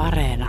Areena.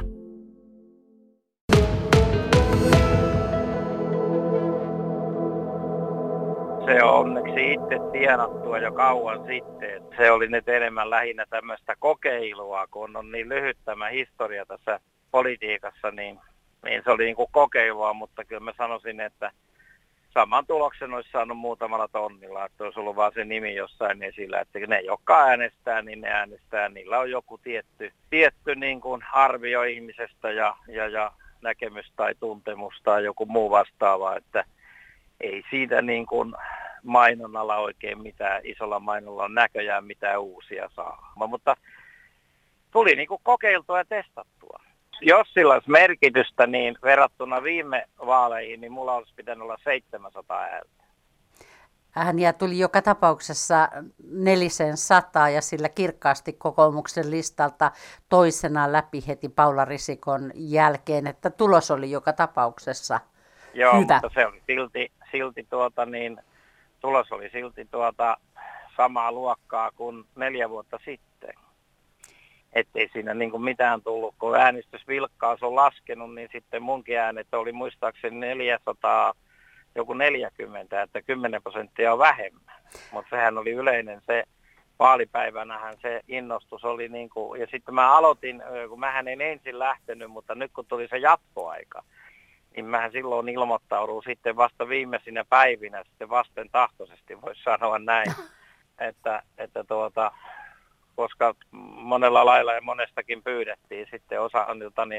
Se on onneksi itse tienattua jo kauan sitten. Se oli nyt enemmän lähinnä tämmöistä kokeilua, kun on niin lyhyt tämä historia tässä politiikassa, niin se oli niin kuin kokeilua, mutta kyllä mä sanoisin, että saman tuloksen olisi saanut muutamalla tonnilla, että olisi ollut vaan se nimi jossain esillä, että ne, jotka äänestää, niin ne äänestää, niillä on joku tietty niin kuin arvio ihmisestä ja näkemys tai tuntemus tai joku muu vastaava, että ei siitä niin kuin mainonnalla oikein mitään, isolla mainonnalla on näköjään mitään uusia saa. Mutta tuli niin kuin kokeiltua ja testattua. Jos sillä olisi merkitystä, niin verrattuna viime vaaleihin, niin mulla olisi pitänyt olla 700 ääntä. Ääniä tuli joka tapauksessa 400 ja sillä kirkkaasti kokoomuksen listalta toisena läpi heti Paula Risikon jälkeen, että tulos oli joka tapauksessa Joo, hyvä. Mutta se oli silti tulos oli silti samaa luokkaa kuin 4 vuotta sitten. Ettei siinä niin kuin mitään tullut, kun äänestysvilkkaus on laskenut, niin sitten munkin äänet oli muistaakseni 440, että 10% on vähemmän. Mutta sehän oli yleinen se vaalipäivänähän se innostus oli niin kuin, ja sitten mä aloitin, kun mähän en ensin lähtenyt, mutta nyt kun tuli se jatkoaika, niin mähän silloin ilmoittaudun sitten vasta viimeisinä päivinä sitten vastentahtoisesti, voisi sanoa näin, että koska monella lailla ja monestakin pyydettiin sitten osa-anniltani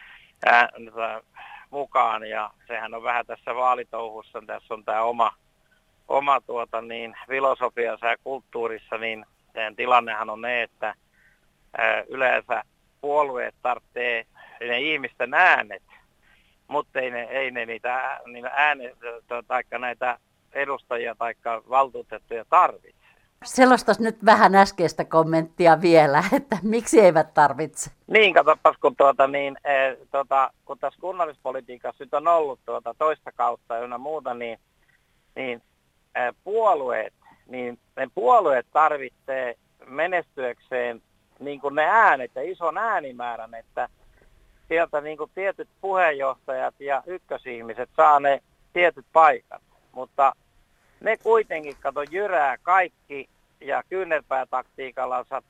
mukaan, ja sehän on vähän tässä vaalitouhussa, tässä on tämä oma filosofiansa ja kulttuurissa, niin tilannehan on ne, että yleensä puolueet tarvitsee ne ihmisten äänet, mutta ei ne niitä äänet taikka näitä edustajia taikka valtuutettuja tarvitse. Selostas nyt vähän äskeistä kommenttia vielä, että miksi eivät tarvitse? Niin, katsopas, kun tässä kunnallispolitiikassa nyt on ollut toista kautta ynnä muuta, niin puolueet tarvitsee menestyäkseen niin kuin ne äänet ja ison äänimäärän, että sieltä niin kuin tietyt puheenjohtajat ja ykkösihmiset saa ne tietyt paikat, mutta ne kuitenkin jyrää kaikki ja kyynärpäätaktiikallansa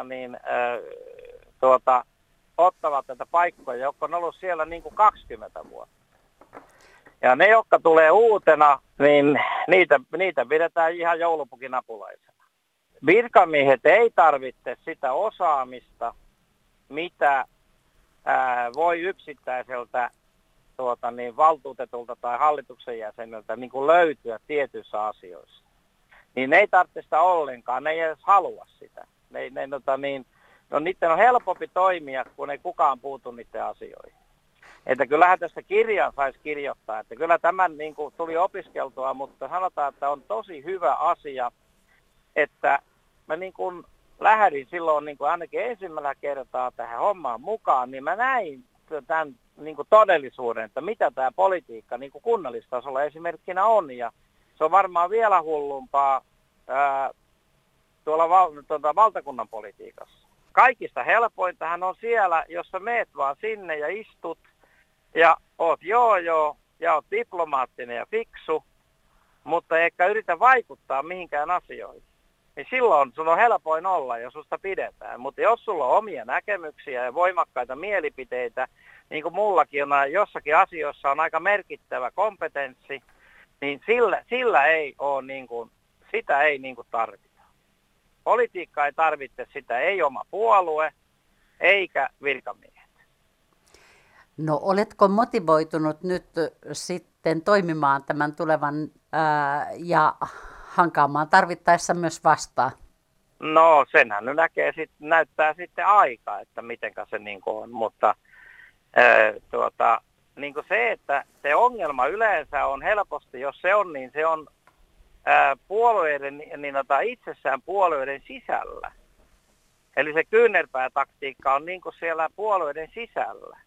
ottavat tätä paikkoja, jotka on ollut siellä niin kuin 20 vuotta. Ja ne, jotka tulee uutena, niin niitä pidetään ihan joulupukin apulaisena. Virkamiehet ei tarvitse sitä osaamista, mitä voi yksittäiseltä valtuutetulta tai hallituksen jäseneltä niin kuin löytyä tietyissä asioissa. Niin ne ei tarvitse sitä ollenkaan, ne ei edes halua sitä. Niiden on helpompi toimia, kun ei kukaan puutu niiden asioihin. Että kyllähän tästä kirjan saisi kirjoittaa, että kyllä tämän niin kuin tuli opiskeltua, mutta sanotaan, että on tosi hyvä asia, että mä niin kuin lähdin silloin niin kuin ainakin ensimmäisellä kertaa tähän hommaan mukaan, niin mä näin tämän niin kuin todellisuuden, että mitä tämä politiikka niin kuin kunnallistasolla esimerkkinä on, ja se on varmaan vielä hullumpaa tuolla valtakunnan politiikassa. Kaikista helpointahan on siellä, jos sä meet vaan sinne ja istut ja oot joo ja oot diplomaattinen ja fiksu, mutta eikä yritä vaikuttaa mihinkään asioihin. Niin silloin sun on helpoin olla, jos susta pidetään. Mutta jos sulla on omia näkemyksiä ja voimakkaita mielipiteitä, niin kuin mullakin on jossakin asioissa on aika merkittävä kompetenssi, niin sillä ei ole sitä ei tarvita. Politiikka ei tarvitse sitä, ei oma puolue eikä virkamiehet. No oletko motivoitunut nyt sitten toimimaan tämän tulevan ja hankaamaan tarvittaessa myös vastaan? No senhän näyttää sitten aika, että mitenkä se niin kuin on, mutta niin kuin se, että se ongelma yleensä on helposti, jos se on, niin se on puolueiden, itsessään puolueiden sisällä. Eli se kyynärpäätaktiikka on niin kuin siellä puolueiden sisällä.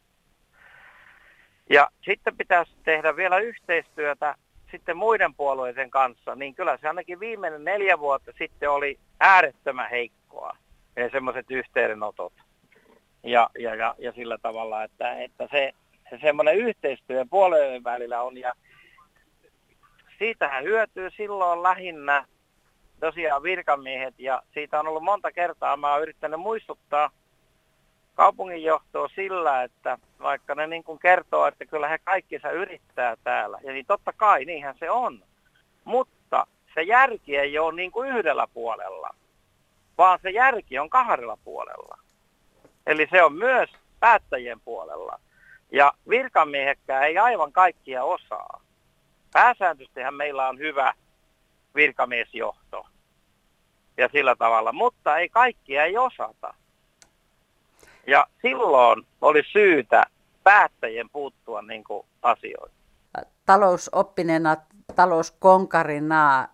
Ja sitten pitäisi tehdä vielä yhteistyötä sitten muiden puolueiden kanssa, niin kyllä se ainakin viimeinen 4 vuotta sitten oli äärettömän heikkoa, ja semmoiset yhteydenotot. ja sillä tavalla, että se semmoinen yhteistyö puolueiden välillä on, ja siitähän hyötyy silloin lähinnä tosiaan virkamiehet, ja siitä on ollut monta kertaa, mä oon yrittänyt muistuttaa kaupunginjohtoa sillä, että vaikka ne niin kuin kertoo, että kyllä he kaikkinsa yrittää täällä, ja niin totta kai niinhän se on, mutta se järki ei ole niin kuin yhdellä puolella, vaan se järki on kahdella puolella. Eli se on myös päättäjien puolella. Ja virkamiehetkään ei aivan kaikkia osaa. Pääsääntöisestihän meillä on hyvä virkamiesjohto ja sillä tavalla, mutta ei kaikkia ei osata. Ja silloin oli syytä päättäjien puuttua niin kuin asioihin. Talousoppineena, talouskonkarina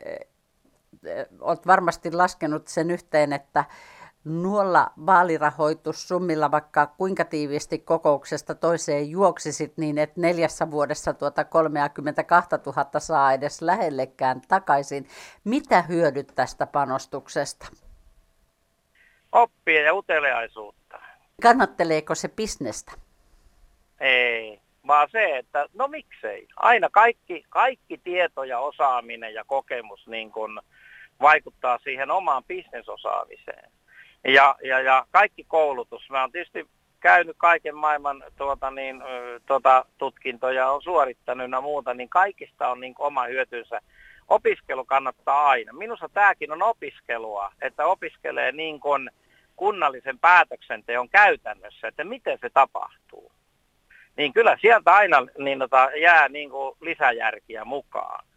olet varmasti laskenut sen yhteen, että nuolla vaalirahoitussummilla, vaikka kuinka tiiviisti kokouksesta toiseen juoksisit, niin et 4 vuodessa tuota 32 000 saa edes lähellekään takaisin. Mitä hyödyt tästä panostuksesta? Oppia ja uteliaisuutta. Kannatteleeko se bisnestä? Ei, vaan se, että no miksei. Aina kaikki tieto ja osaaminen ja kokemus niin kun vaikuttaa siihen omaan bisnesosaamiseen. Ja kaikki koulutus. Mä oon tietysti käynyt kaiken maailman tutkintoja, on suorittanut ja muuta, niin kaikista on niin oma hyötynsä. Opiskelu kannattaa aina. Minusta tämäkin on opiskelua, että opiskelee niin kuin kunnallisen päätöksenteon käytännössä, että miten se tapahtuu. Niin kyllä sieltä aina jää niin kuin lisäjärkiä mukaan.